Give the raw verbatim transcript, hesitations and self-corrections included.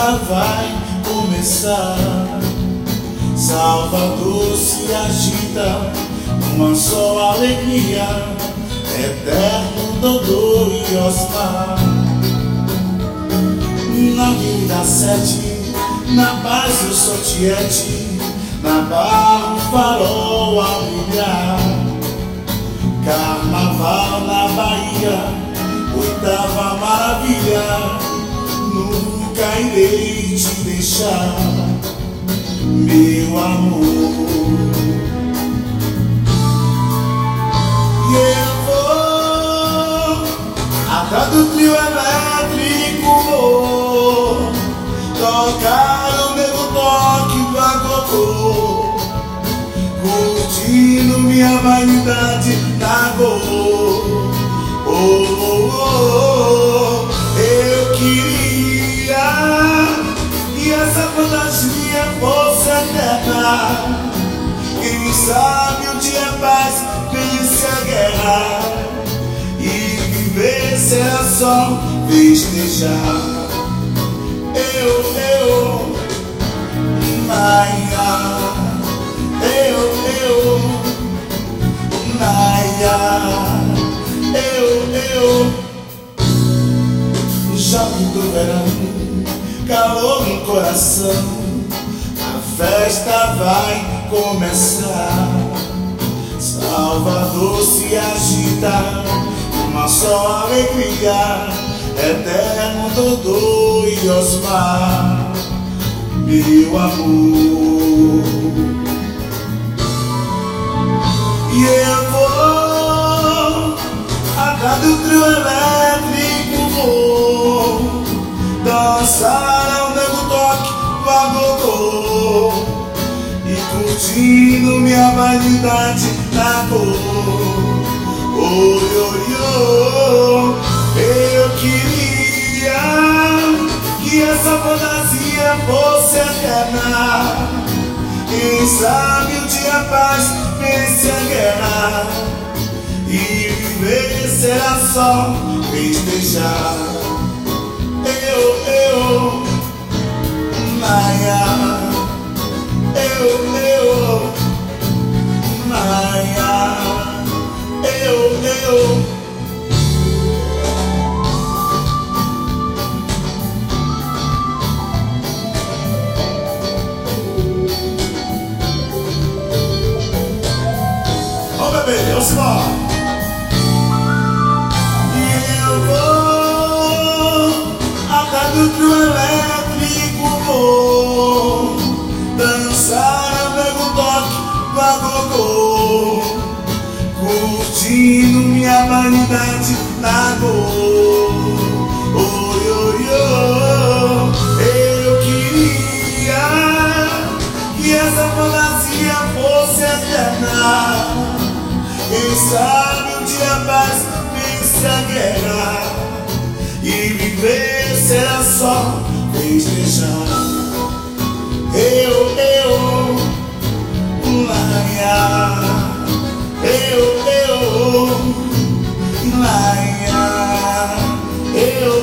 festa vai começar. Salvador se agita, uma só alegria, Eterno, Dodô e Osmar. Na Avenida Sete, na paz eu sou Tiete, na Barra o farol a brilhar. Carnaval na Bahia, oitava maravilha, nunca irei te deixar, meu amor. E eu vou atrás do trio elétrico, vou tocar o meu toque do agogô, curtindo minha vaidade na go. Oh, oh, oh, oh. Eu queria que essa fantasia fosse eterna. Quem sabe um dia a paz vence a guerra, e viver será só festejar. Eu, eu, Maia, eu, eu, Maia, eu, eu. Já do verão, calor no coração, a festa vai começar. Salvador se agita, uma só alegria, Eterno, Dodô e Osmar, meu amor. E eu vou atrás do trio elétrico, vou dançar ao nego toque do agogô, e curtindo minha vaidade na cor. Oh, oh, oh. Eu queria que essa fantasia fosse eterna. Quem sabe um dia a paz vence a guerra, e viver será só festejar. Eu, eu, Maia, eu, eu, Maia, eu, eu. Ó bebê, vamos embora. E eu vou atrás do trio elétrico, vou dançar ao nego toque do agogô, curtindo minha vanidade na go. Oi, oi, oi. Eu queria que essa fantasia fosse eterna. Quem sabe um dia a paz vence a guerra, e viver será só festejar. Eu, eu, Laia, eu, eu, Laia, eu.